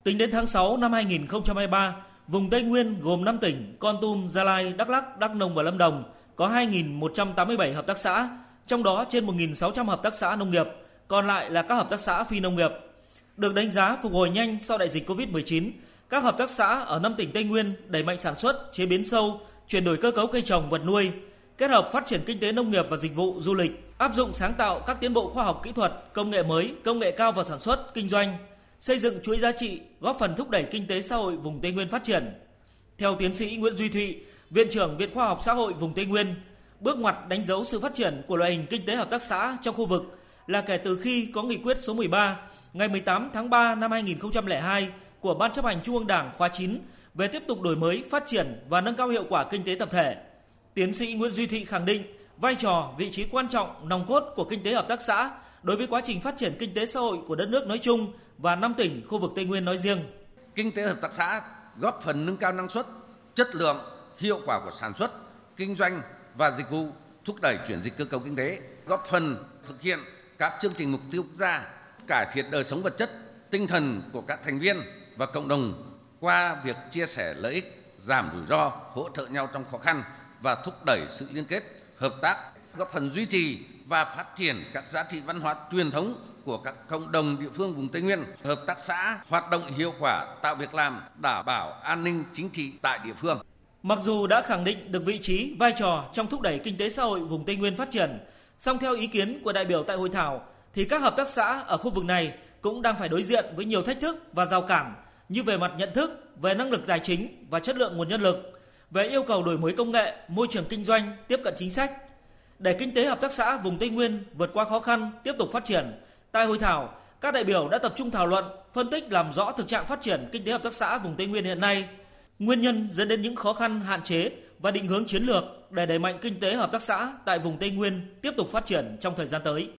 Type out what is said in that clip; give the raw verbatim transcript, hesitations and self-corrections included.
Tính đến tháng sáu năm hai nghìn không trăm hai mươi ba, vùng Tây Nguyên gồm năm tỉnh Kon Tum, Gia Lai, Đắk Lắk, Đắk Nông và Lâm Đồng có hai nghìn một trăm tám mươi bảy hợp tác xã, trong đó trên một nghìn sáu trăm hợp tác xã nông nghiệp, còn lại là các hợp tác xã phi nông nghiệp. Được đánh giá phục hồi nhanh sau đại dịch covid mười chín, các hợp tác xã ở năm tỉnh Tây Nguyên đẩy mạnh sản xuất, chế biến sâu, chuyển đổi cơ cấu cây trồng, vật nuôi, kết hợp phát triển kinh tế nông nghiệp và dịch vụ du lịch, áp dụng sáng tạo các tiến bộ khoa học kỹ thuật, công nghệ mới, công nghệ cao vào sản xuất, kinh doanh, xây dựng chuỗi giá trị, góp phần thúc đẩy kinh tế xã hội vùng Tây Nguyên phát triển. Theo tiến sĩ Nguyễn Duy Thụy, Viện trưởng Viện Khoa học Xã hội vùng Tây Nguyên, bước ngoặt đánh dấu sự phát triển của loại hình kinh tế hợp tác xã trong khu vực là kể từ khi có nghị quyết số mười ba ngày mười tám tháng ba năm hai nghìn không trăm lẻ hai của Ban chấp hành Trung ương Đảng khóa chín về tiếp tục đổi mới, phát triển và nâng cao hiệu quả kinh tế tập thể. Tiến sĩ Nguyễn Duy Thụy khẳng định vai trò, vị trí quan trọng, nòng cốt của kinh tế hợp tác xã đối với quá trình phát triển kinh tế xã hội của đất nước nói chung và năm tỉnh khu vực Tây Nguyên nói riêng. Kinh tế hợp tác xã góp phần nâng cao năng suất, chất lượng, hiệu quả của sản xuất, kinh doanh và dịch vụ, thúc đẩy chuyển dịch cơ cấu kinh tế, góp phần thực hiện các chương trình mục tiêu quốc gia, cải thiện đời sống vật chất, tinh thần của các thành viên và cộng đồng qua việc chia sẻ lợi ích, giảm rủi ro, hỗ trợ nhau trong khó khăn và thúc đẩy sự liên kết, hợp tác, góp phần duy trì và phát triển các giá trị văn hóa truyền thống của các cộng đồng địa phương vùng Tây Nguyên. Hợp tác xã hoạt động hiệu quả, tạo việc làm, đảm bảo an ninh chính trị tại địa phương. Mặc dù đã khẳng định được vị trí, vai trò trong thúc đẩy kinh tế xã hội vùng Tây Nguyên phát triển, song theo ý kiến của đại biểu tại hội thảo thì các hợp tác xã ở khu vực này cũng đang phải đối diện với nhiều thách thức và rào cản như về mặt nhận thức, về năng lực tài chính và chất lượng nguồn nhân lực, về yêu cầu đổi mới công nghệ, môi trường kinh doanh, tiếp cận chính sách. Để kinh tế hợp tác xã vùng Tây Nguyên vượt qua khó khăn, tiếp tục phát triển, tại hội thảo, các đại biểu đã tập trung thảo luận, phân tích làm rõ thực trạng phát triển kinh tế hợp tác xã vùng Tây Nguyên hiện nay, nguyên nhân dẫn đến những khó khăn, hạn chế và định hướng chiến lược để đẩy mạnh kinh tế hợp tác xã tại vùng Tây Nguyên tiếp tục phát triển trong thời gian tới.